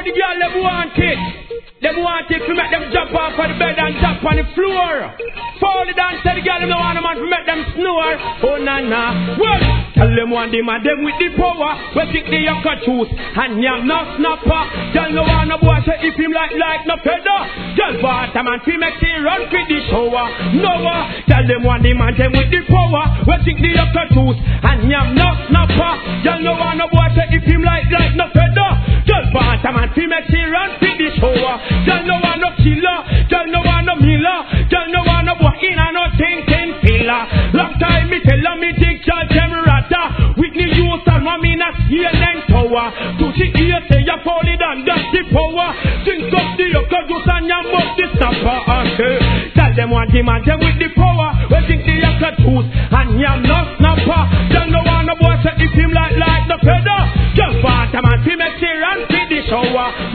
the girl them want it. Them want it to make them jump off of the bed and jump on the floor. Fall the dance to the girl them don't want a man to make them snore. Oh na na. Well, tell them one day man them with the power. We think the yucca choose and yam no snapper. Tell no one no boy say if him like no feather. Just want a man to make it run for the shower. Noah. Tell them one day man them with the power. We think the yucca choose and yam no snapper. Tell no one no boy say if him like no feather. Just want a man to make it run for the shower. Tell no one no killer, tell no one no miller, tell no one no boy in a no thinking pillar. Long time me tell her me think y'all them rata. Whitney Houston want me not here then tower. To see here say you fall it and that's the power. Think up the yucca juice and you must the stopper. Okay. Tell them one team and them with the power. We think the yucca juice and you no snapper. Tell no one no boy say if him like the feather. Just want a man to make it run to the shower.